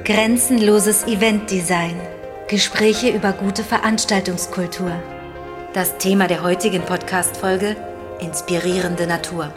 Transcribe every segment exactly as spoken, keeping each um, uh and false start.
Grenzenloses Eventdesign. Gespräche über gute Veranstaltungskultur. Das Thema der heutigen Podcast-Folge: inspirierende Natur.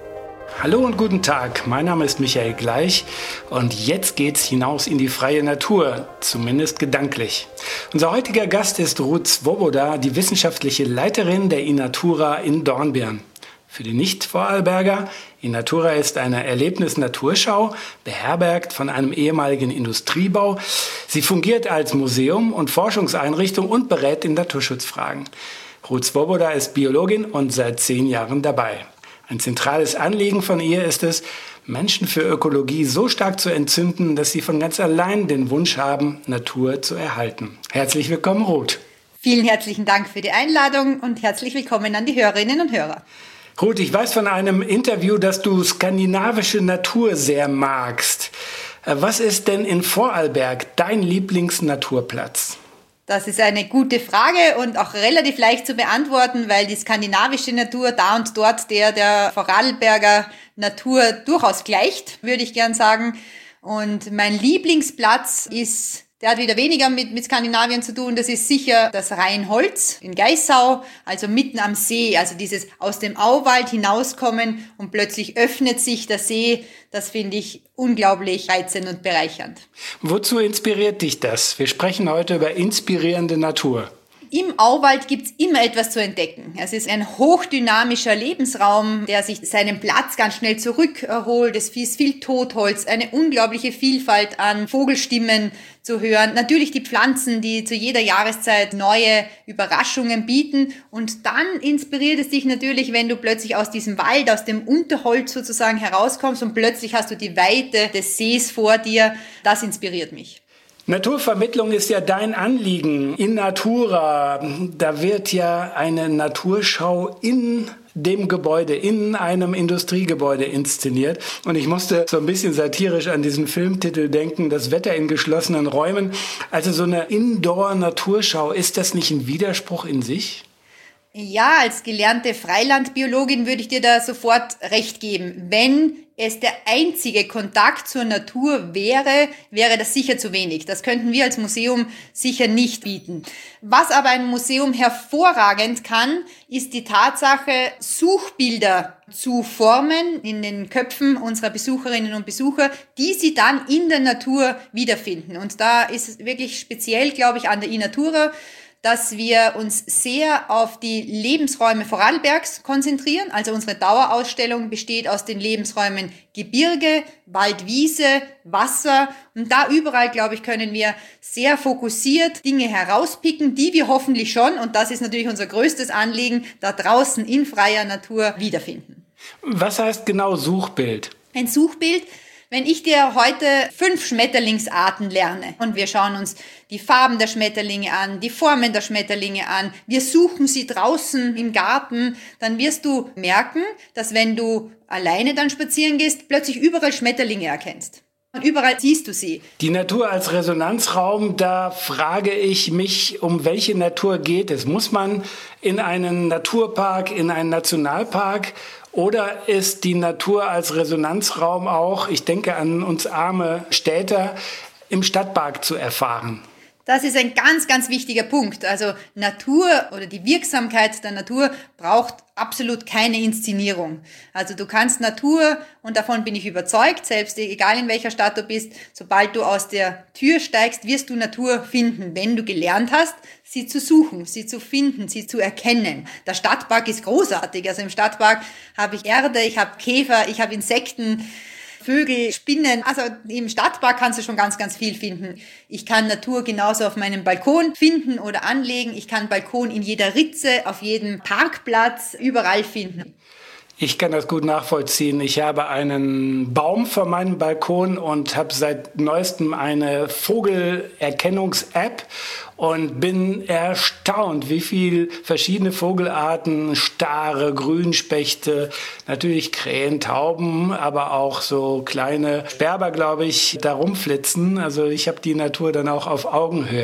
Hallo und guten Tag, mein Name ist Michael Gleich und jetzt geht's hinaus in die freie Natur, zumindest gedanklich. Unser heutiger Gast ist Ruth Swoboda, die wissenschaftliche Leiterin der Inatura in Dornbirn. Für die Nicht-Vorarlberger: Inatura ist eine Erlebnis-Naturschau, beherbergt von einem ehemaligen Industriebau. Sie fungiert als Museum und Forschungseinrichtung und berät in Naturschutzfragen. Ruth Swoboda ist Biologin und seit zehn Jahren dabei. Ein zentrales Anliegen von ihr ist es, Menschen für Ökologie so stark zu entzünden, dass sie von ganz allein den Wunsch haben, Natur zu erhalten. Herzlich willkommen, Ruth. Vielen herzlichen Dank für die Einladung und herzlich willkommen an die Hörerinnen und Hörer. Ruth, ich weiß von einem Interview, dass du skandinavische Natur sehr magst. Was ist denn in Vorarlberg dein Lieblingsnaturplatz? Das ist eine gute Frage und auch relativ leicht zu beantworten, weil die skandinavische Natur da und dort der der Vorarlberger Natur durchaus gleicht, würde ich gern sagen. Und mein Lieblingsplatz ist, der hat wieder weniger mit, mit Skandinavien zu tun, das ist sicher das Rheinholz in Geissau, also mitten am See, also dieses aus dem Auwald hinauskommen und plötzlich öffnet sich der See, das finde ich unglaublich reizend und bereichernd. Wozu inspiriert dich das? Wir sprechen heute über inspirierende Natur. Im Auwald gibt's immer etwas zu entdecken. Es ist ein hochdynamischer Lebensraum, der sich seinen Platz ganz schnell zurückholt. Es ist viel Totholz, eine unglaubliche Vielfalt an Vogelstimmen zu hören. Natürlich die Pflanzen, die zu jeder Jahreszeit neue Überraschungen bieten. Und dann inspiriert es dich natürlich, wenn du plötzlich aus diesem Wald, aus dem Unterholz sozusagen herauskommst und plötzlich hast du die Weite des Sees vor dir. Das inspiriert mich. Naturvermittlung ist ja dein Anliegen. In Natura, da wird ja eine Naturschau in dem Gebäude, in einem Industriegebäude inszeniert. Und ich musste so ein bisschen satirisch an diesen Filmtitel denken, Das Wetter in geschlossenen Räumen. Also so eine Indoor-Naturschau, ist das nicht ein Widerspruch in sich? Ja, als gelernte Freilandbiologin würde ich dir da sofort recht geben. Wenn es der einzige Kontakt zur Natur wäre, wäre das sicher zu wenig. Das könnten wir als Museum sicher nicht bieten. Was aber ein Museum hervorragend kann, ist die Tatsache, Suchbilder zu formen in den Köpfen unserer Besucherinnen und Besucher, die sie dann in der Natur wiederfinden. Und da ist es wirklich speziell, glaube ich, an der Inatura, dass wir uns sehr auf die Lebensräume Vorarlbergs konzentrieren. Also unsere Dauerausstellung besteht aus den Lebensräumen Gebirge, Wald, Wiese, Wasser. Und da überall, glaube ich, können wir sehr fokussiert Dinge herauspicken, die wir hoffentlich schon, und das ist natürlich unser größtes Anliegen, da draußen in freier Natur wiederfinden. Was heißt genau Suchbild? Ein Suchbild: Wenn ich dir heute fünf Schmetterlingsarten lerne und wir schauen uns die Farben der Schmetterlinge an, die Formen der Schmetterlinge an, wir suchen sie draußen im Garten, dann wirst du merken, dass wenn du alleine dann spazieren gehst, plötzlich überall Schmetterlinge erkennst. Und überall siehst du sie. Die Natur als Resonanzraum, da frage ich mich, um welche Natur geht es? Muss man in einen Naturpark, in einen Nationalpark? Oder ist die Natur als Resonanzraum auch, ich denke an uns arme Städter, im Stadtpark zu erfahren? Das ist ein ganz, ganz wichtiger Punkt. Also Natur oder die Wirksamkeit der Natur braucht absolut keine Inszenierung. Also du kannst Natur, und davon bin ich überzeugt, selbst egal in welcher Stadt du bist, sobald du aus der Tür steigst, wirst du Natur finden, wenn du gelernt hast, sie zu suchen, sie zu finden, sie zu erkennen. Der Stadtpark ist großartig. Also im Stadtpark habe ich Erde, ich habe Käfer, ich habe Insekten, Vögel, Spinnen. Also im Stadtpark kannst du schon ganz, ganz viel finden. Ich kann Natur genauso auf meinem Balkon finden oder anlegen. Ich kann Balkon in jeder Ritze, auf jedem Parkplatz, überall finden. Ich kann das gut nachvollziehen. Ich habe einen Baum vor meinem Balkon und habe seit neuestem eine Vogelerkennungs-App und bin erstaunt, wie viel verschiedene Vogelarten, Stare, Grünspechte, natürlich Krähen, Tauben, aber auch so kleine Sperber, glaube ich, da rumflitzen. Also ich habe die Natur dann auch auf Augenhöhe.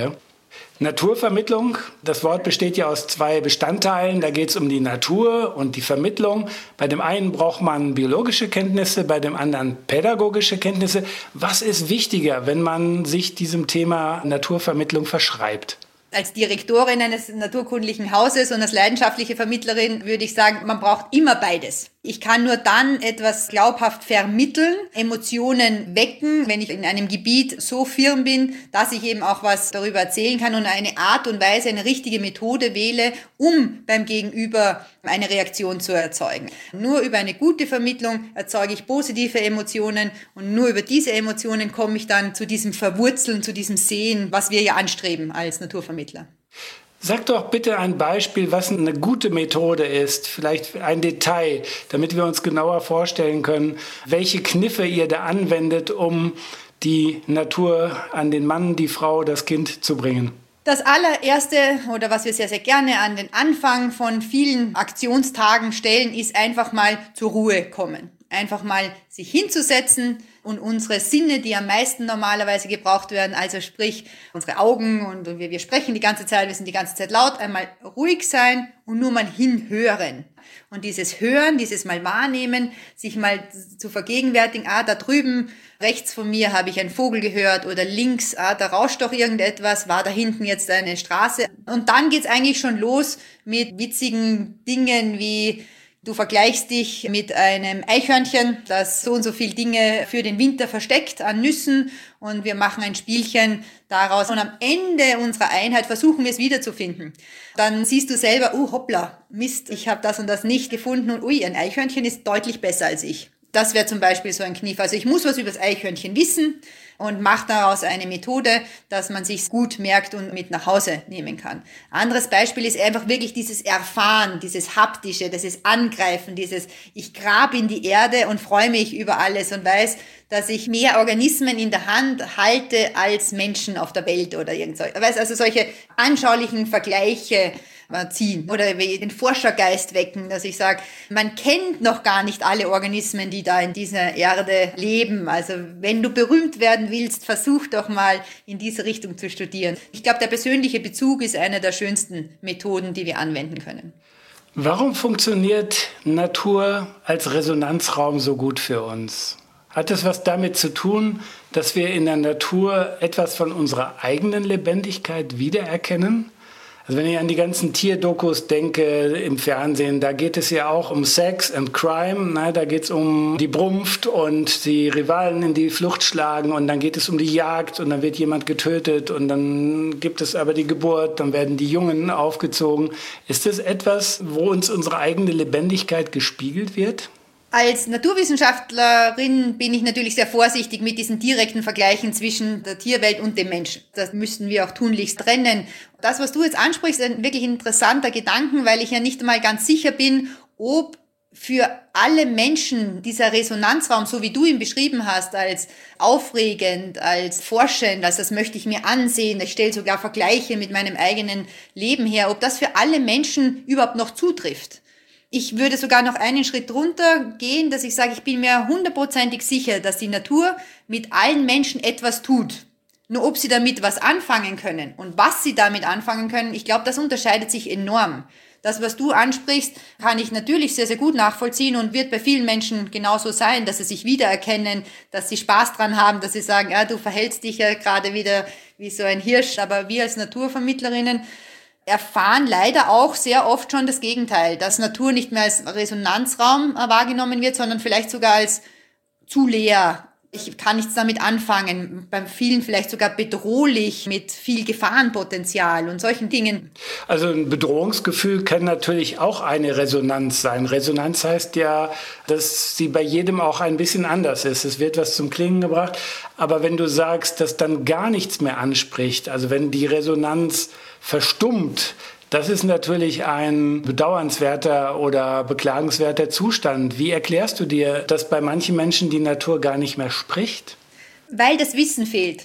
Naturvermittlung, das Wort besteht ja aus zwei Bestandteilen. Da geht es um die Natur und die Vermittlung. Bei dem einen braucht man biologische Kenntnisse, bei dem anderen pädagogische Kenntnisse. Was ist wichtiger, wenn man sich diesem Thema Naturvermittlung verschreibt? Als Direktorin eines naturkundlichen Hauses und als leidenschaftliche Vermittlerin würde ich sagen, man braucht immer beides. Ich kann nur dann etwas glaubhaft vermitteln, Emotionen wecken, wenn ich in einem Gebiet so firm bin, dass ich eben auch was darüber erzählen kann und eine Art und Weise, eine richtige Methode wähle, um beim Gegenüber eine Reaktion zu erzeugen. Nur über eine gute Vermittlung erzeuge ich positive Emotionen und nur über diese Emotionen komme ich dann zu diesem Verwurzeln, zu diesem Sehen, was wir ja anstreben als Naturvermittler. Sag doch bitte ein Beispiel, was eine gute Methode ist, vielleicht ein Detail, damit wir uns genauer vorstellen können, welche Kniffe ihr da anwendet, um die Natur an den Mann, die Frau, das Kind zu bringen. Das allererste oder was wir sehr, sehr gerne an den Anfang von vielen Aktionstagen stellen, ist einfach mal zur Ruhe kommen. Einfach mal sich hinzusetzen und unsere Sinne, die am meisten normalerweise gebraucht werden, also sprich unsere Augen und wir, wir sprechen die ganze Zeit, wir sind die ganze Zeit laut, einmal ruhig sein und nur mal hinhören. Und dieses Hören, dieses mal wahrnehmen, sich mal zu vergegenwärtigen, ah, da drüben rechts von mir habe ich einen Vogel gehört oder links, ah, da rauscht doch irgendetwas, war da hinten jetzt eine Straße. Und dann geht's eigentlich schon los mit witzigen Dingen wie du vergleichst dich mit einem Eichhörnchen, das so und so viel Dinge für den Winter versteckt an Nüssen und wir machen ein Spielchen daraus und am Ende unserer Einheit versuchen wir es wiederzufinden. Dann siehst du selber, oh hoppla, Mist, ich habe das und das nicht gefunden und ui, ein Eichhörnchen ist deutlich besser als ich. Das wäre zum Beispiel so ein Kniff. Also ich muss was über das Eichhörnchen wissen und mache daraus eine Methode, dass man sich's gut merkt und mit nach Hause nehmen kann. Anderes Beispiel ist einfach wirklich dieses Erfahren, dieses Haptische, dieses Angreifen, dieses ich grab in die Erde und freue mich über alles und weiß, dass ich mehr Organismen in der Hand halte als Menschen auf der Welt oder irgend so. Also solche anschaulichen Vergleiche ziehen oder den Forschergeist wecken, dass ich sage, man kennt noch gar nicht alle Organismen, die da in dieser Erde leben. Also wenn du berühmt werden willst, versuch doch mal in diese Richtung zu studieren. Ich glaube, der persönliche Bezug ist eine der schönsten Methoden, die wir anwenden können. Warum funktioniert Natur als Resonanzraum so gut für uns? Hat es was damit zu tun, dass wir in der Natur etwas von unserer eigenen Lebendigkeit wiedererkennen? Also wenn ich an die ganzen Tierdokus denke im Fernsehen, da geht es ja auch um Sex and Crime, ne? Da geht es um die Brunft und die Rivalen in die Flucht schlagen und dann geht es um die Jagd und dann wird jemand getötet und dann gibt es aber die Geburt, dann werden die Jungen aufgezogen. Ist das etwas, wo uns unsere eigene Lebendigkeit gespiegelt wird? Als Naturwissenschaftlerin bin ich natürlich sehr vorsichtig mit diesen direkten Vergleichen zwischen der Tierwelt und dem Menschen. Das müssten wir auch tunlichst trennen. Das, was du jetzt ansprichst, ist ein wirklich interessanter Gedanke, weil ich ja nicht einmal ganz sicher bin, ob für alle Menschen dieser Resonanzraum, so wie du ihn beschrieben hast, als aufregend, als forschend, als das möchte ich mir ansehen, ich stelle sogar Vergleiche mit meinem eigenen Leben her, ob das für alle Menschen überhaupt noch zutrifft. Ich würde sogar noch einen Schritt drunter gehen, dass ich sage, ich bin mir hundertprozentig sicher, dass die Natur mit allen Menschen etwas tut. Nur ob sie damit was anfangen können und was sie damit anfangen können, ich glaube, das unterscheidet sich enorm. Das, was du ansprichst, kann ich natürlich sehr, sehr gut nachvollziehen und wird bei vielen Menschen genauso sein, dass sie sich wiedererkennen, dass sie Spaß dran haben, dass sie sagen, ja, du verhältst dich ja gerade wieder wie so ein Hirsch, aber wir als Naturvermittlerinnen erfahren leider auch sehr oft schon das Gegenteil, dass Natur nicht mehr als Resonanzraum wahrgenommen wird, sondern vielleicht sogar als zu leer. Ich kann nichts damit anfangen, bei vielen vielleicht sogar bedrohlich, mit viel Gefahrenpotenzial und solchen Dingen. Also ein Bedrohungsgefühl kann natürlich auch eine Resonanz sein. Resonanz heißt ja, dass sie bei jedem auch ein bisschen anders ist. Es wird was zum Klingen gebracht, aber wenn du sagst, dass dann gar nichts mehr anspricht, also wenn die Resonanz verstummt, das ist natürlich ein bedauernswerter oder beklagenswerter Zustand. Wie erklärst du dir, dass bei manchen Menschen die Natur gar nicht mehr spricht? Weil das Wissen fehlt.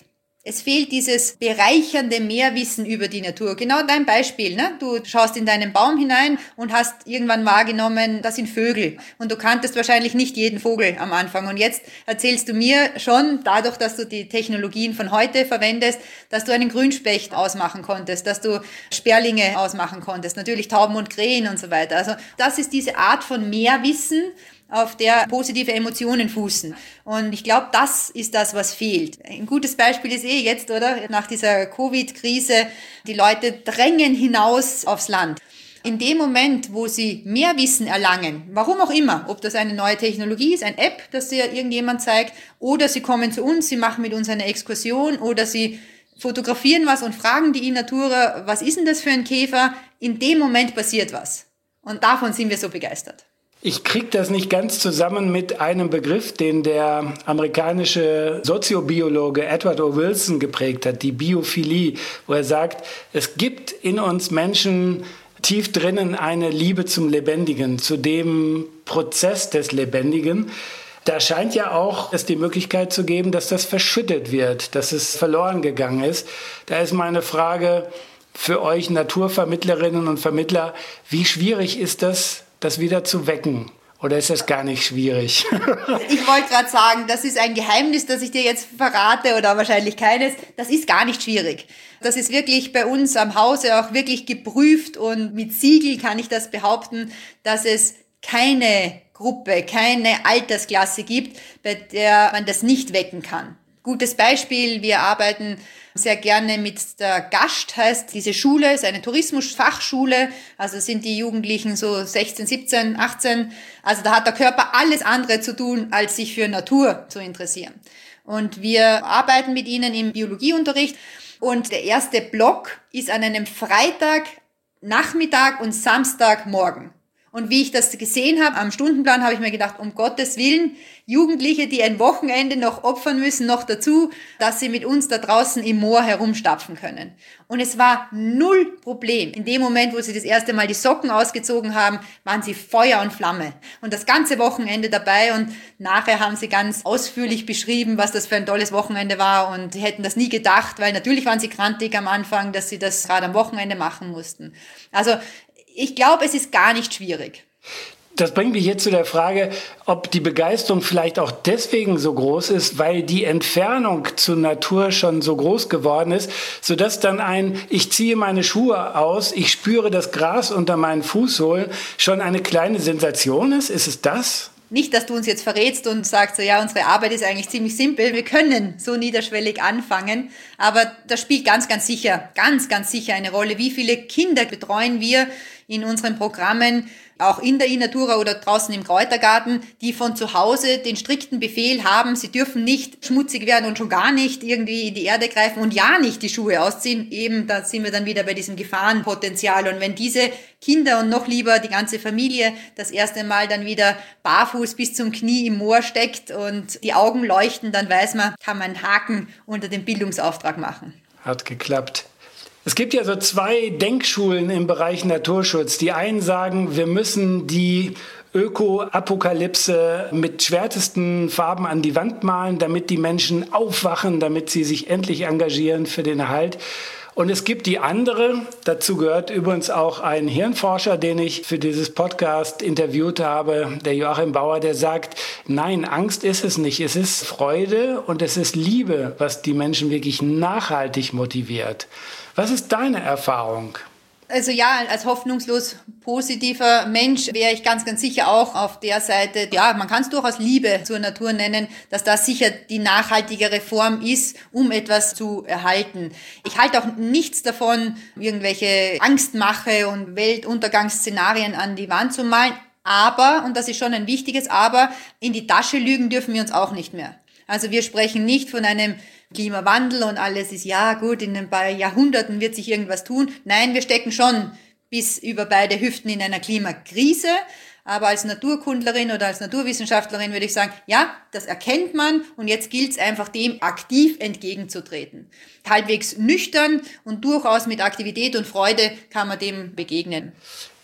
Es fehlt dieses bereichernde Mehrwissen über die Natur. Genau dein Beispiel, ne? Du schaust in deinen Baum hinein und hast irgendwann wahrgenommen, das sind Vögel. Und du kanntest wahrscheinlich nicht jeden Vogel am Anfang. Und jetzt erzählst du mir schon, dadurch, dass du die Technologien von heute verwendest, dass du einen Grünspecht ausmachen konntest, dass du Sperlinge ausmachen konntest, natürlich Tauben und Krähen und so weiter. Also das ist diese Art von Mehrwissen, auf der positive Emotionen fußen. Und ich glaube, das ist das, was fehlt. Ein gutes Beispiel ist eh jetzt, oder? Nach dieser Covid-Krise, die Leute drängen hinaus aufs Land. In dem Moment, wo sie mehr Wissen erlangen, warum auch immer, ob das eine neue Technologie ist, eine App, das dir irgendjemand zeigt, oder sie kommen zu uns, sie machen mit uns eine Exkursion, oder sie fotografieren was und fragen die In-Natura, was ist denn das für ein Käfer? In dem Moment passiert was. Und davon sind wir so begeistert. Ich kriege das nicht ganz zusammen mit einem Begriff, den der amerikanische Soziobiologe Edward O. Wilson geprägt hat, die Biophilie, wo er sagt, es gibt in uns Menschen tief drinnen eine Liebe zum Lebendigen, zu dem Prozess des Lebendigen. Da scheint ja auch es die Möglichkeit zu geben, dass das verschüttet wird, dass es verloren gegangen ist. Da ist meine Frage für euch Naturvermittlerinnen und Vermittler, wie schwierig ist das, das wieder zu wecken? Oder ist das gar nicht schwierig? Ich wollte gerade sagen, das ist ein Geheimnis, das ich dir jetzt verrate oder wahrscheinlich keines. Das ist gar nicht schwierig. Das ist wirklich bei uns am Hause auch wirklich geprüft und mit Siegel kann ich das behaupten, dass es keine Gruppe, keine Altersklasse gibt, bei der man das nicht wecken kann. Gutes Beispiel, wir arbeiten sehr gerne mit der Gast, heißt diese Schule, ist eine Tourismusfachschule, also sind die Jugendlichen so sechzehn, siebzehn, achtzehn, also da hat der Körper alles andere zu tun, als sich für Natur zu interessieren. Und wir arbeiten mit ihnen im Biologieunterricht und der erste Block ist an einem Freitag, Nachmittag und Samstagmorgen. Und wie ich das gesehen habe, am Stundenplan, habe ich mir gedacht, um Gottes Willen, Jugendliche, die ein Wochenende noch opfern müssen, noch dazu, dass sie mit uns da draußen im Moor herumstapfen können. Und es war null Problem. In dem Moment, wo sie das erste Mal die Socken ausgezogen haben, waren sie Feuer und Flamme. Und das ganze Wochenende dabei und nachher haben sie ganz ausführlich beschrieben, was das für ein tolles Wochenende war und sie hätten das nie gedacht, weil natürlich waren sie krantig am Anfang, dass sie das gerade am Wochenende machen mussten. Also ich glaube, es ist gar nicht schwierig. Das bringt mich jetzt zu der Frage, ob die Begeisterung vielleicht auch deswegen so groß ist, weil die Entfernung zur Natur schon so groß geworden ist, sodass dann ein, ich ziehe meine Schuhe aus, ich spüre das Gras unter meinen Fußsohlen, schon eine kleine Sensation ist. Ist es das? Nicht, dass du uns jetzt verrätst und sagst, so, ja, unsere Arbeit ist eigentlich ziemlich simpel. Wir können so niederschwellig anfangen, aber das spielt ganz, ganz sicher, ganz, ganz sicher eine Rolle. Wie viele Kinder betreuen wir in unseren Programmen, auch in der In-Natura oder draußen im Kräutergarten, die von zu Hause den strikten Befehl haben, sie dürfen nicht schmutzig werden und schon gar nicht irgendwie in die Erde greifen und ja nicht die Schuhe ausziehen. Eben, da sind wir dann wieder bei diesem Gefahrenpotenzial. Und wenn diese Kinder und noch lieber die ganze Familie das erste Mal dann wieder barfuß bis zum Knie im Moor steckt und die Augen leuchten, dann weiß man, kann man einen Haken unter den Bildungsauftrag machen. Hat geklappt. Es gibt ja so zwei Denkschulen im Bereich Naturschutz. Die einen sagen, wir müssen die Öko-Apokalypse mit schwärzesten Farben an die Wand malen, damit die Menschen aufwachen, damit sie sich endlich engagieren für den Erhalt. Und es gibt die andere, dazu gehört übrigens auch ein Hirnforscher, den ich für dieses Podcast interviewt habe, der Joachim Bauer, der sagt, nein, Angst ist es nicht, es ist Freude und es ist Liebe, was die Menschen wirklich nachhaltig motiviert. Was ist deine Erfahrung? Also ja, als hoffnungslos positiver Mensch wäre ich ganz, ganz sicher auch auf der Seite, ja, man kann es durchaus Liebe zur Natur nennen, dass das sicher die nachhaltigere Form ist, um etwas zu erhalten. Ich halte auch nichts davon, irgendwelche Angstmache und Weltuntergangsszenarien an die Wand zu malen, aber, und das ist schon ein wichtiges Aber, in die Tasche lügen dürfen wir uns auch nicht mehr. Also wir sprechen nicht von einem Klimawandel und alles ist, ja gut, in ein paar Jahrhunderten wird sich irgendwas tun. Nein, wir stecken schon bis über beide Hüften in einer Klimakrise. Aber als Naturkundlerin oder als Naturwissenschaftlerin würde ich sagen, ja, das erkennt man und jetzt gilt es einfach, dem aktiv entgegenzutreten. Halbwegs nüchtern und durchaus mit Aktivität und Freude kann man dem begegnen.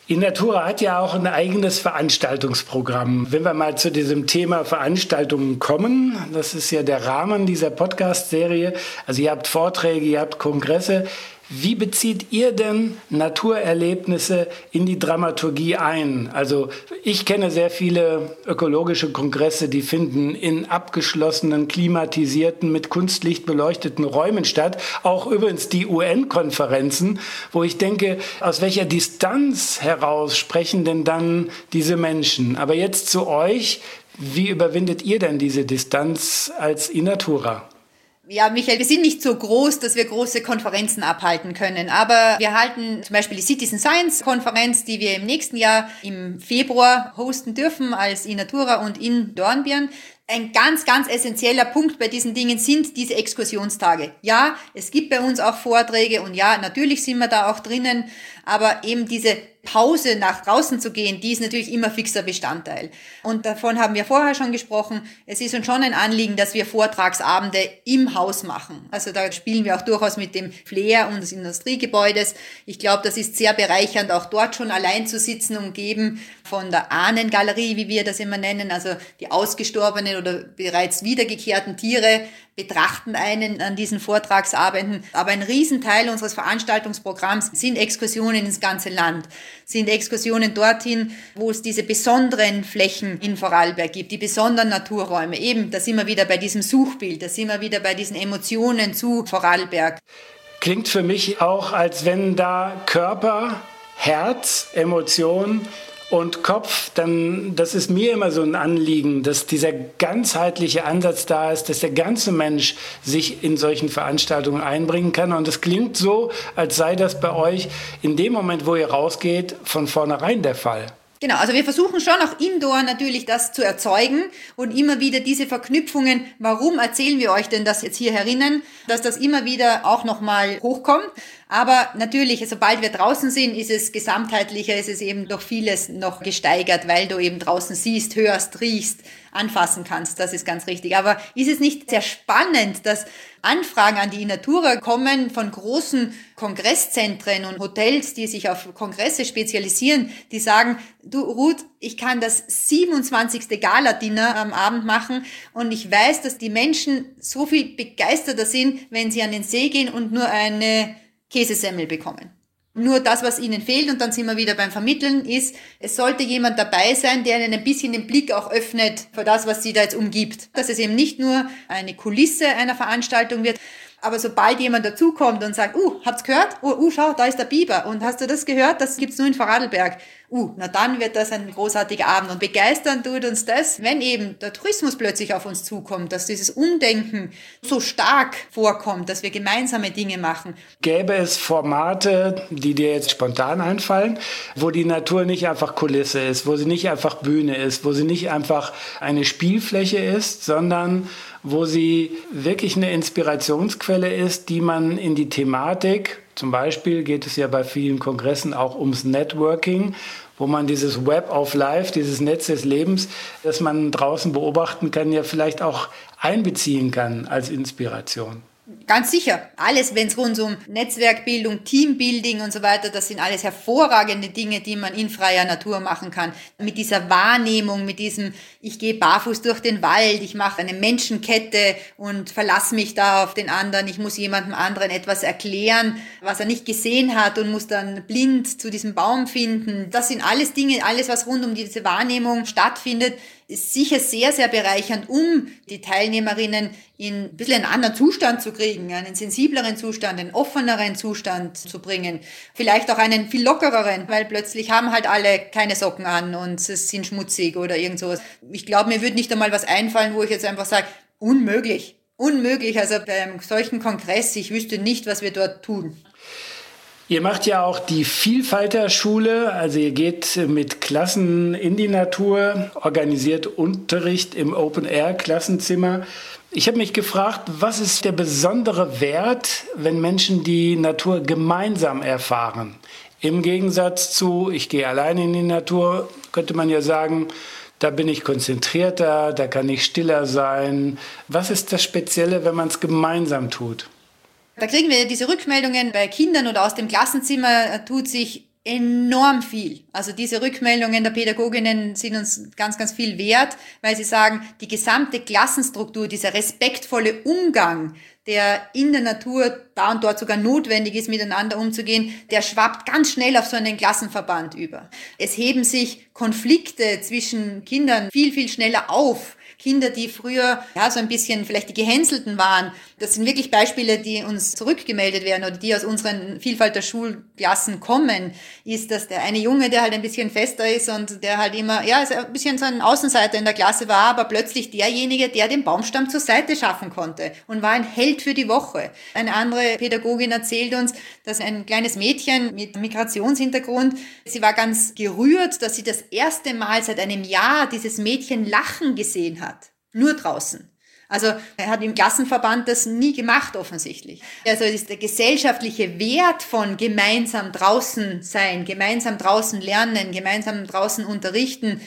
Innatura hat ja auch ein eigenes Veranstaltungsprogramm. Wenn wir mal zu diesem Thema Veranstaltungen kommen, das ist ja der Rahmen dieser Podcast-Serie. Also ihr habt Vorträge, ihr habt Kongresse. Wie bezieht ihr denn Naturerlebnisse in die Dramaturgie ein? Also ich kenne sehr viele ökologische Kongresse, die finden in abgeschlossenen, klimatisierten, mit Kunstlicht beleuchteten Räumen statt. Auch übrigens die U N-Konferenzen, wo ich denke, aus welcher Distanz heraus sprechen denn dann diese Menschen? Aber jetzt zu euch, wie überwindet ihr denn diese Distanz als Innatura? Ja, Michael, wir sind nicht so groß, dass wir große Konferenzen abhalten können, aber wir halten zum Beispiel die Citizen Science Konferenz, die wir im nächsten Jahr im Februar hosten dürfen als Innatura und in Dornbirn. Ein ganz, ganz essentieller Punkt bei diesen Dingen sind diese Exkursionstage. Ja, es gibt bei uns auch Vorträge und ja, natürlich sind wir da auch drinnen, aber eben diese Pause nach draußen zu gehen, die ist natürlich immer fixer Bestandteil. Und davon haben wir vorher schon gesprochen. Es ist uns schon ein Anliegen, dass wir Vortragsabende im Haus machen. Also da spielen wir auch durchaus mit dem Flair unseres Industriegebäudes. Ich glaube, das ist sehr bereichernd, auch dort schon allein zu sitzen, umgeben von der Ahnengalerie, wie wir das immer nennen, also die ausgestorbenen oder bereits wiedergekehrten Tiere betrachten einen an diesen Vortragsabenden. Aber ein Riesenteil unseres Veranstaltungsprogramms sind Exkursionen ins ganze Land, sind Exkursionen dorthin, wo es diese besonderen Flächen in Vorarlberg gibt, die besonderen Naturräume. Eben, da sind wir wieder bei diesem Suchbild, da sind wir wieder bei diesen Emotionen zu Vorarlberg. Klingt für mich auch, als wenn da Körper, Herz, Emotion und Kopf, dann, das ist mir immer so ein Anliegen, dass dieser ganzheitliche Ansatz da ist, dass der ganze Mensch sich in solchen Veranstaltungen einbringen kann. Und es klingt so, als sei das bei euch in dem Moment, wo ihr rausgeht, von vornherein der Fall. Genau, also wir versuchen schon auch indoor natürlich das zu erzeugen und immer wieder diese Verknüpfungen, warum erzählen wir euch denn das jetzt hier herinnen, dass das immer wieder auch nochmal hochkommt. Aber natürlich, sobald wir draußen sind, ist es gesamtheitlicher, ist es eben durch vieles noch gesteigert, weil du eben draußen siehst, hörst, riechst, anfassen kannst. Das ist ganz richtig. Aber ist es nicht sehr spannend, dass Anfragen an die Innatura kommen von großen Kongresszentren und Hotels, die sich auf Kongresse spezialisieren, die sagen, du Ruth, ich kann das siebenundzwanzigste Gala-Dinner am Abend machen und ich weiß, dass die Menschen so viel begeisterter sind, wenn sie an den See gehen und nur eine Käsesemmel bekommen. Nur das, was ihnen fehlt, und dann sind wir wieder beim Vermitteln, ist, es sollte jemand dabei sein, der ihnen ein bisschen den Blick auch öffnet für das, was sie da jetzt umgibt. Dass es eben nicht nur eine Kulisse einer Veranstaltung wird, aber sobald jemand dazukommt und sagt, uh, habt's gehört? Oh, uh, schau, da ist der Biber. Und hast du das gehört? Das gibt's nur in Vorarlberg. Uh, na dann wird das ein großartiger Abend. Und begeistern tut uns das, wenn eben der Tourismus plötzlich auf uns zukommt, dass dieses Umdenken so stark vorkommt, dass wir gemeinsame Dinge machen. Gäbe es Formate, die dir jetzt spontan einfallen, wo die Natur nicht einfach Kulisse ist, wo sie nicht einfach Bühne ist, wo sie nicht einfach eine Spielfläche ist, sondern wo sie wirklich eine Inspirationsquelle ist, die man in die Thematik, zum Beispiel geht es ja bei vielen Kongressen auch ums Networking, wo man dieses Web of Life, dieses Netz des Lebens, das man draußen beobachten kann, ja vielleicht auch einbeziehen kann als Inspiration. Ganz sicher. Alles, wenn es rund um Netzwerkbildung, Teambuilding und so weiter, das sind alles hervorragende Dinge, die man in freier Natur machen kann. Mit dieser Wahrnehmung, mit diesem, ich gehe barfuß durch den Wald, ich mache eine Menschenkette und verlasse mich da auf den anderen. Ich muss jemandem anderen etwas erklären, was er nicht gesehen hat und muss dann blind zu diesem Baum finden. Das sind alles Dinge, alles, was rund um diese Wahrnehmung stattfindet, ist sicher sehr, sehr bereichernd, um die Teilnehmerinnen in ein bisschen einen anderen Zustand zu kriegen, einen sensibleren Zustand, einen offeneren Zustand zu bringen. Vielleicht auch einen viel lockereren, weil plötzlich haben halt alle keine Socken an und es sind schmutzig oder irgend sowas. Ich glaube, mir würde nicht einmal was einfallen, wo ich jetzt einfach sage, unmöglich, unmöglich. Also bei einem solchen Kongress, ich wüsste nicht, was wir dort tun. Ihr macht ja auch die Vielfalterschule, also ihr geht mit Klassen in die Natur, organisiert Unterricht im Open-Air-Klassenzimmer. Ich habe mich gefragt, was ist der besondere Wert, wenn Menschen die Natur gemeinsam erfahren? Im Gegensatz zu, ich gehe alleine in die Natur, könnte man ja sagen, da bin ich konzentrierter, da kann ich stiller sein. Was ist das Spezielle, wenn man es gemeinsam tut? Da kriegen wir diese Rückmeldungen bei Kindern oder aus dem Klassenzimmer, tut sich enorm viel. Also diese Rückmeldungen der Pädagoginnen sind uns ganz, ganz viel wert, weil sie sagen, die gesamte Klassenstruktur, dieser respektvolle Umgang, der in der Natur da und dort sogar notwendig ist, miteinander umzugehen, der schwappt ganz schnell auf so einen Klassenverband über. Es heben sich Konflikte zwischen Kindern viel, viel schneller auf. Kinder, die früher ja so ein bisschen vielleicht die Gehänselten waren, das sind wirklich Beispiele, die uns zurückgemeldet werden oder die aus unseren Vielfalt der Schulklassen kommen, ist, dass der eine Junge, der halt ein bisschen fester ist und der halt immer, ja, ein bisschen so ein Außenseiter in der Klasse war, aber plötzlich derjenige, der den Baumstamm zur Seite schaffen konnte und war ein Held für die Woche. Eine andere Pädagogin erzählt uns, dass ein kleines Mädchen mit Migrationshintergrund, sie war ganz gerührt, dass sie das erste Mal seit einem Jahr dieses Mädchen lachen gesehen hat. Nur draußen. Also er hat im Klassenverband das nie gemacht offensichtlich. Also ist der gesellschaftliche Wert von gemeinsam draußen sein, gemeinsam draußen lernen, gemeinsam draußen unterrichten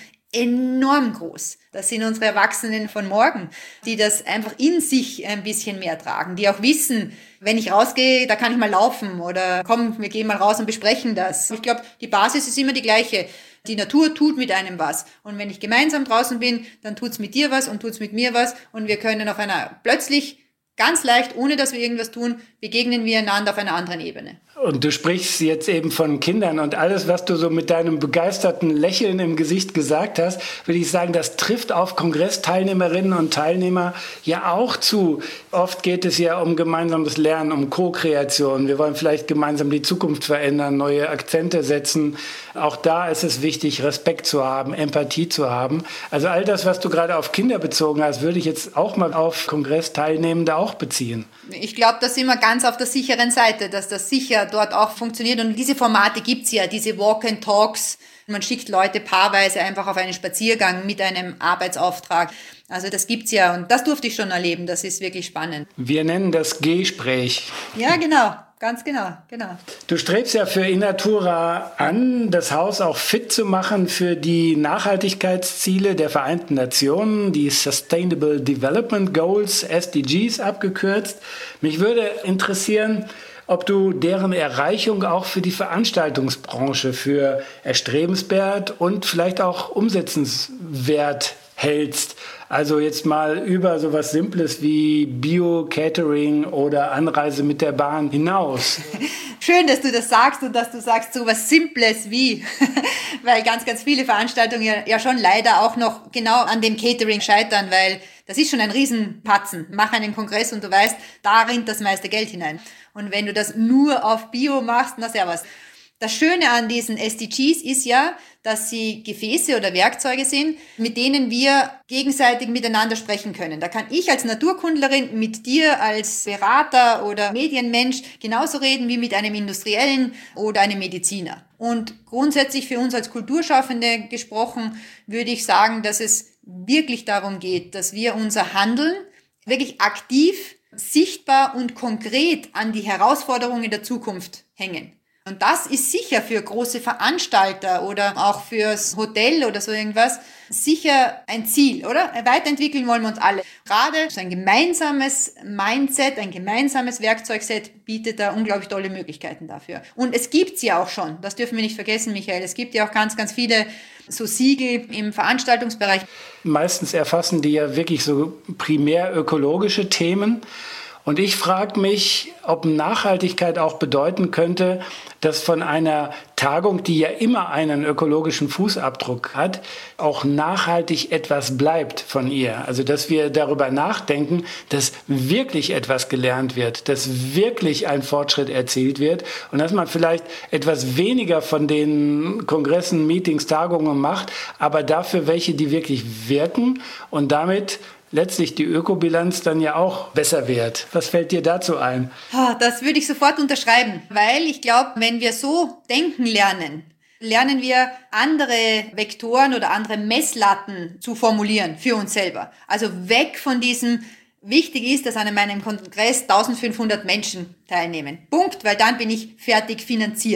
enorm groß. Das sind unsere Erwachsenen von morgen, die das einfach in sich ein bisschen mehr tragen, die auch wissen, wenn ich rausgehe, da kann ich mal laufen oder komm, wir gehen mal raus und besprechen das. Ich glaube, die Basis ist immer die gleiche. Die Natur tut mit einem was. Und wenn ich gemeinsam draußen bin, dann tut's mit dir was und tut's mit mir was. Und wir können auf einer plötzlich ganz leicht, ohne dass wir irgendwas tun, begegnen wir einander auf einer anderen Ebene. Und du sprichst jetzt eben von Kindern und alles, was du so mit deinem begeisterten Lächeln im Gesicht gesagt hast, würde ich sagen, das trifft auf Kongressteilnehmerinnen und Teilnehmer ja auch zu. Oft geht es ja um gemeinsames Lernen, um Co-Kreation. Wir wollen vielleicht gemeinsam die Zukunft verändern, neue Akzente setzen. Auch da ist es wichtig, Respekt zu haben, Empathie zu haben. Also all das, was du gerade auf Kinder bezogen hast, würde ich jetzt auch mal auf Kongressteilnehmende auch beziehen. Ich glaube, da sind wir ganz auf der sicheren Seite, dass das sicher dort auch funktioniert. Und diese Formate gibt's ja, diese Walk-and-Talks. Man schickt Leute paarweise einfach auf einen Spaziergang mit einem Arbeitsauftrag. Also das gibt's ja und das durfte ich schon erleben. Das ist wirklich spannend. Wir nennen das Gespräch. Ja, genau. Ganz genau, genau. Du strebst ja für inNatura an, das Haus auch fit zu machen für die Nachhaltigkeitsziele der Vereinten Nationen, die Sustainable Development Goals, S D Gs abgekürzt. Mich würde interessieren, ob du deren Erreichung auch für die Veranstaltungsbranche für erstrebenswert und vielleicht auch umsetzenswert hältst. Also jetzt mal über sowas Simples wie Bio-Catering oder Anreise mit der Bahn hinaus. Schön, dass du das sagst und dass du sagst sowas Simples wie, weil ganz, ganz viele Veranstaltungen ja, ja schon leider auch noch genau an dem Catering scheitern, weil das ist schon ein Riesenpatzen. Mach einen Kongress und du weißt, da rinnt das meiste Geld hinein. Und wenn du das nur auf Bio machst, na servus. Das Schöne an diesen S D Gs ist ja, dass sie Gefäße oder Werkzeuge sind, mit denen wir gegenseitig miteinander sprechen können. Da kann ich als Naturkundlerin mit dir als Berater oder Medienmensch genauso reden wie mit einem Industriellen oder einem Mediziner. Und grundsätzlich für uns als Kulturschaffende gesprochen, würde ich sagen, dass es wirklich darum geht, dass wir unser Handeln wirklich aktiv, sichtbar und konkret an die Herausforderungen der Zukunft hängen. Und das ist sicher für große Veranstalter oder auch fürs Hotel oder so irgendwas sicher ein Ziel, oder? Weiterentwickeln wollen wir uns alle. Gerade so ein gemeinsames Mindset, ein gemeinsames Werkzeugset bietet da unglaublich tolle Möglichkeiten dafür. Und es gibt's ja auch schon, das dürfen wir nicht vergessen, Michael. Es gibt ja auch ganz, ganz viele so Siegel im Veranstaltungsbereich. Meistens erfassen die ja wirklich so primär ökologische Themen. Und ich frage mich, ob Nachhaltigkeit auch bedeuten könnte, dass von einer Tagung, die ja immer einen ökologischen Fußabdruck hat, auch nachhaltig etwas bleibt von ihr. Also dass wir darüber nachdenken, dass wirklich etwas gelernt wird, dass wirklich ein Fortschritt erzielt wird und dass man vielleicht etwas weniger von den Kongressen, Meetings, Tagungen macht, aber dafür welche, die wirklich wirken und damit letztlich die Ökobilanz dann ja auch besser wird. Was fällt dir dazu ein? Das würde ich sofort unterschreiben, weil ich glaube, wenn wir so denken lernen, lernen wir andere Vektoren oder andere Messlatten zu formulieren für uns selber. Also weg von diesem, wichtig ist, dass an meinem Kongress eintausendfünfhundert Menschen teilnehmen. Punkt, weil dann bin ich fertig finanziert.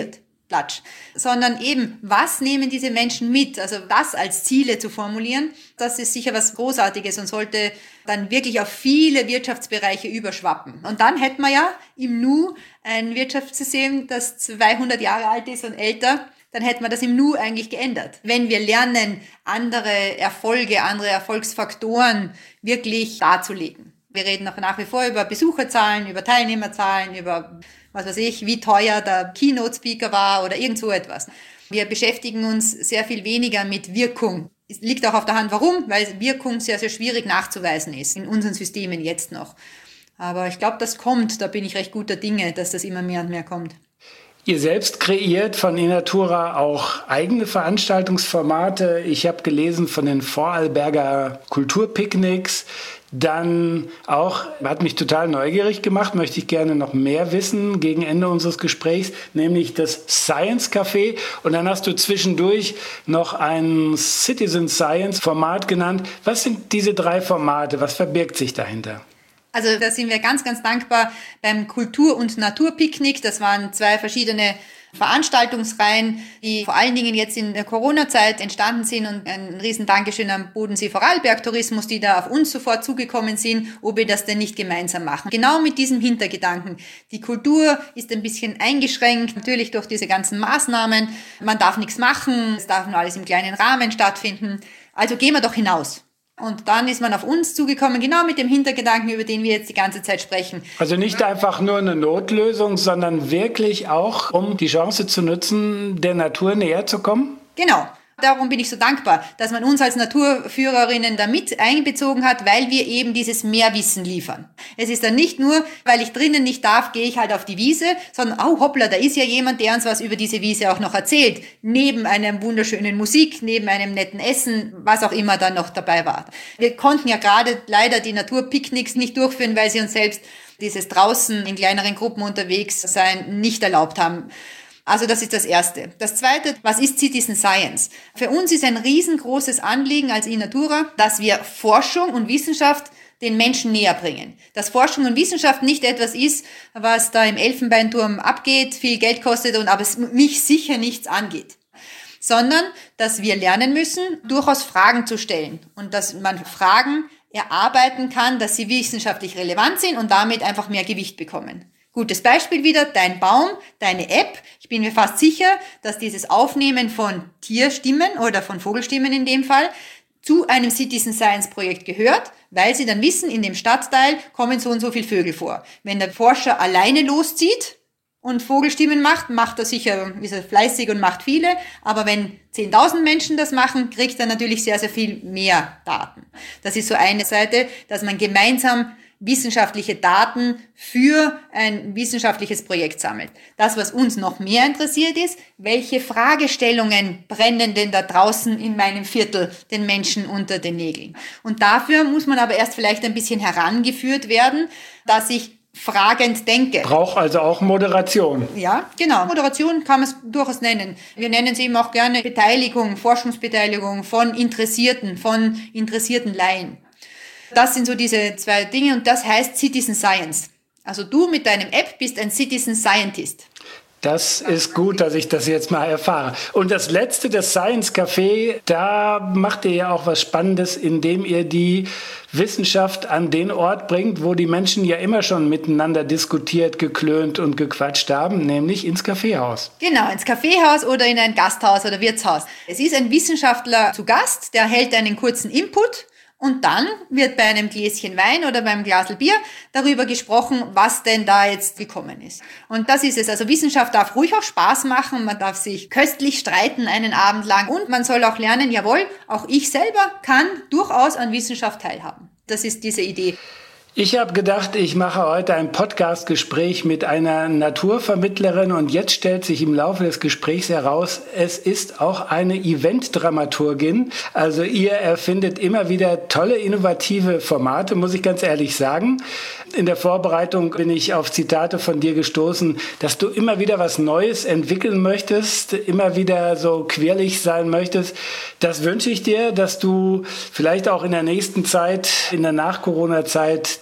Platsch, sondern eben, was nehmen diese Menschen mit? Also das als Ziele zu formulieren, das ist sicher was Großartiges und sollte dann wirklich auf viele Wirtschaftsbereiche überschwappen. Und dann hätten wir ja im Nu ein Wirtschaftssystem, das zweihundert Jahre alt ist und älter, dann hätten wir das im Nu eigentlich geändert. Wenn wir lernen, andere Erfolge, andere Erfolgsfaktoren wirklich darzulegen. Wir reden auch nach wie vor über Besucherzahlen, über Teilnehmerzahlen, über was weiß ich, wie teuer der Keynote-Speaker war oder irgend so etwas. Wir beschäftigen uns sehr viel weniger mit Wirkung. Es liegt auch auf der Hand, warum? Weil Wirkung sehr, sehr schwierig nachzuweisen ist, in unseren Systemen jetzt noch. Aber ich glaube, das kommt, da bin ich recht guter Dinge, dass das immer mehr und mehr kommt. Ihr selbst kreiert von Innatura auch eigene Veranstaltungsformate. Ich habe gelesen von den Vorarlberger Kulturpicknicks. Dann auch, hat mich total neugierig gemacht, möchte ich gerne noch mehr wissen gegen Ende unseres Gesprächs, nämlich das Science Café. Und dann hast du zwischendurch noch ein Citizen Science Format genannt. Was sind diese drei Formate? Was verbirgt sich dahinter? Also da sind wir ganz, ganz dankbar beim Kultur- und Naturpicknick. Das waren zwei verschiedene Veranstaltungsreihen, die vor allen Dingen jetzt in der Corona-Zeit entstanden sind, und ein riesen Dankeschön am Bodensee Vorarlberg Tourismus, die da auf uns sofort zugekommen sind, ob wir das denn nicht gemeinsam machen. Genau mit diesem Hintergedanken. Die Kultur ist ein bisschen eingeschränkt, natürlich durch diese ganzen Maßnahmen. Man darf nichts machen, es darf nur alles im kleinen Rahmen stattfinden. Also gehen wir doch hinaus. Und dann ist man auf uns zugekommen, genau mit dem Hintergedanken, über den wir jetzt die ganze Zeit sprechen. Also nicht einfach nur eine Notlösung, sondern wirklich auch, um die Chance zu nutzen, der Natur näher zu kommen? Genau. Darum bin ich so dankbar, dass man uns als Naturführerinnen da mit einbezogen hat, weil wir eben dieses Mehrwissen liefern. Es ist dann nicht nur, weil ich drinnen nicht darf, gehe ich halt auf die Wiese, sondern, oh hoppla, da ist ja jemand, der uns was über diese Wiese auch noch erzählt. Neben einer wunderschönen Musik, neben einem netten Essen, was auch immer dann noch dabei war. Wir konnten ja gerade leider die Naturpicknicks nicht durchführen, weil sie uns selbst dieses draußen in kleineren Gruppen unterwegs sein nicht erlaubt haben. Also das ist das Erste. Das Zweite, was ist Citizen Science? Für uns ist ein riesengroßes Anliegen als Innatura, dass wir Forschung und Wissenschaft den Menschen näher bringen. Dass Forschung und Wissenschaft nicht etwas ist, was da im Elfenbeinturm abgeht, viel Geld kostet und aber es mich sicher nichts angeht. Sondern, dass wir lernen müssen, durchaus Fragen zu stellen und dass man Fragen erarbeiten kann, dass sie wissenschaftlich relevant sind und damit einfach mehr Gewicht bekommen. Gutes Beispiel wieder, dein Baum, deine App. Ich bin mir fast sicher, dass dieses Aufnehmen von Tierstimmen oder von Vogelstimmen in dem Fall zu einem Citizen Science Projekt gehört, weil sie dann wissen, in dem Stadtteil kommen so und so viele Vögel vor. Wenn der Forscher alleine loszieht und Vogelstimmen macht, macht er sicher, ist er fleißig und macht viele. Aber wenn zehntausend Menschen das machen, kriegt er natürlich sehr, sehr viel mehr Daten. Das ist so eine Seite, dass man gemeinsam wissenschaftliche Daten für ein wissenschaftliches Projekt sammelt. Das, was uns noch mehr interessiert ist, welche Fragestellungen brennen denn da draußen in meinem Viertel den Menschen unter den Nägeln? Und dafür muss man aber erst vielleicht ein bisschen herangeführt werden, dass ich fragend denke. Braucht also auch Moderation. Ja, genau. Moderation kann man es durchaus nennen. Wir nennen es eben auch gerne Beteiligung, Forschungsbeteiligung von Interessierten, von interessierten Laien. Das sind so diese zwei Dinge und das heißt Citizen Science. Also du mit deinem App bist ein Citizen Scientist. Das ist gut, dass ich das jetzt mal erfahre. Und das Letzte, das Science Café, da macht ihr ja auch was Spannendes, indem ihr die Wissenschaft an den Ort bringt, wo die Menschen ja immer schon miteinander diskutiert, geklönt und gequatscht haben, nämlich ins Kaffeehaus. Genau, ins Kaffeehaus oder in ein Gasthaus oder Wirtshaus. Es ist ein Wissenschaftler zu Gast, der hält einen kurzen Input. Und dann wird bei einem Gläschen Wein oder beim Glasl Bier darüber gesprochen, was denn da jetzt gekommen ist. Und das ist es. Also Wissenschaft darf ruhig auch Spaß machen. Man darf sich köstlich streiten einen Abend lang. Und man soll auch lernen, jawohl, auch ich selber kann durchaus an Wissenschaft teilhaben. Das ist diese Idee. Ich habe gedacht, ich mache heute ein Podcast-Gespräch mit einer Naturvermittlerin und jetzt stellt sich im Laufe des Gesprächs heraus, es ist auch eine Event-Dramaturgin. Also ihr erfindet immer wieder tolle, innovative Formate, muss ich ganz ehrlich sagen. In der Vorbereitung bin ich auf Zitate von dir gestoßen, dass du immer wieder was Neues entwickeln möchtest, immer wieder so quirlig sein möchtest. Das wünsche ich dir, dass du vielleicht auch in der nächsten Zeit, in der Nach-Corona-Zeit,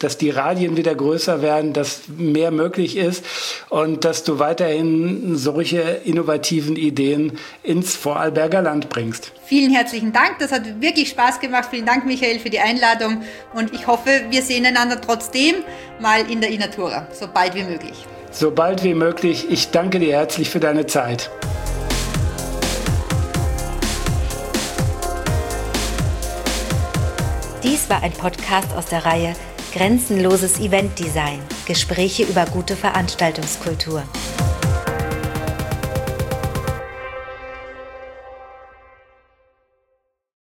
dass die Radien wieder größer werden, dass mehr möglich ist und dass du weiterhin solche innovativen Ideen ins Vorarlberger Land bringst. Vielen herzlichen Dank, das hat wirklich Spaß gemacht. Vielen Dank, Michael, für die Einladung und ich hoffe, wir sehen einander trotzdem mal in der Inatura, so bald wie möglich. So bald wie möglich. Ich danke dir herzlich für deine Zeit. Dies war ein Podcast aus der Reihe Grenzenloses Eventdesign. Gespräche über gute Veranstaltungskultur.